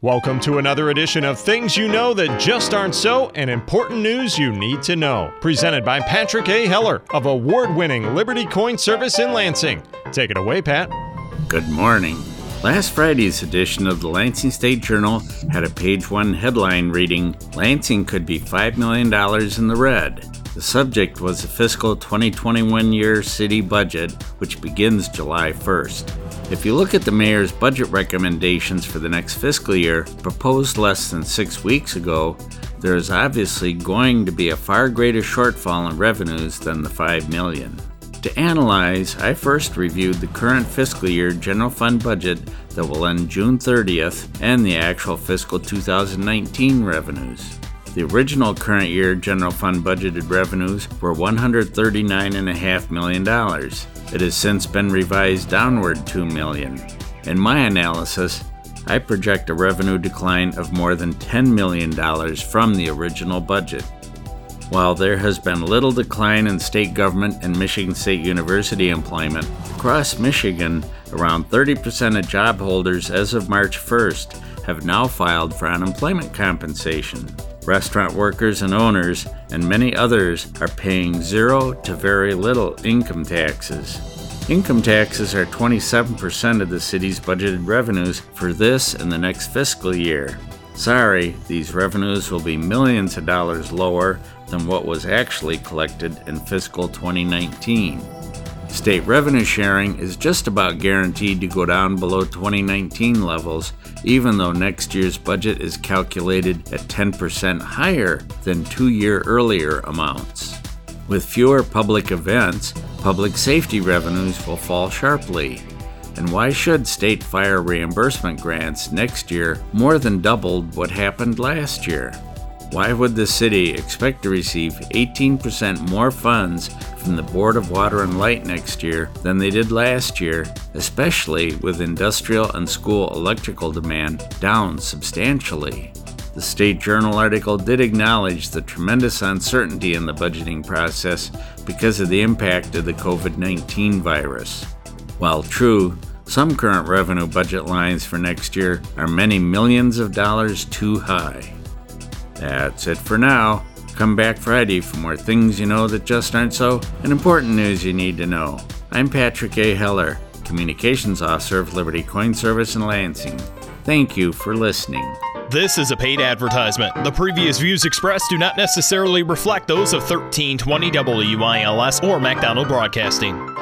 Welcome to another edition of Things You Know That Just Aren't So and Important News You Need to Know. Presented by Patrick A. Heller of award-winning Liberty Coin Service in Lansing. Take it away, Pat. Good morning. Last Friday's edition of the Lansing State Journal had a page one headline reading, "Lansing could be $5 million in the red." The subject was the fiscal 2021 year city budget, which begins July 1st. If you look at the mayor's budget recommendations for the next fiscal year, proposed less than 6 weeks ago, there is obviously going to be a far greater shortfall in revenues than the $5 million. To analyze, I first reviewed the current fiscal year general fund budget that will end June 30th and the actual fiscal 2019 revenues. The original current year general fund budgeted revenues were $139.5 million. It has since been revised downward $2 million. In my analysis, I project a revenue decline of more than $10 million from the original budget. While there has been little decline in state government and Michigan State University employment, across Michigan, around 30% of job holders as of March 1st have now filed for unemployment compensation. Restaurant workers and owners and many others are paying zero to very little income taxes. Income taxes are 27% of the city's budgeted revenues for this and the next fiscal year. Sorry, these revenues will be millions of dollars lower than what was actually collected in fiscal 2019. State revenue sharing is just about guaranteed to go down below 2019 levels, even though next year's budget is calculated at 10% higher than 2 year earlier amounts. With fewer public events, public safety revenues will fall sharply. And why should state fire reimbursement grants next year more than doubled what happened last year? Why would the city expect to receive 18% more funds from the Board of Water and Light next year than they did last year, especially with industrial and school electrical demand down substantially? The State Journal article did acknowledge the tremendous uncertainty in the budgeting process because of the impact of the COVID-19 virus. While true, some current revenue budget lines for next year are many millions of dollars too high. That's it for now. Come back Friday for more things you know that just aren't so and important news you need to know. I'm Patrick A. Heller, Communications Officer of Liberty Coin Service in Lansing. Thank you for listening. This is a paid advertisement. The previous views expressed do not necessarily reflect those of 1320 WILS or MacDonald Broadcasting.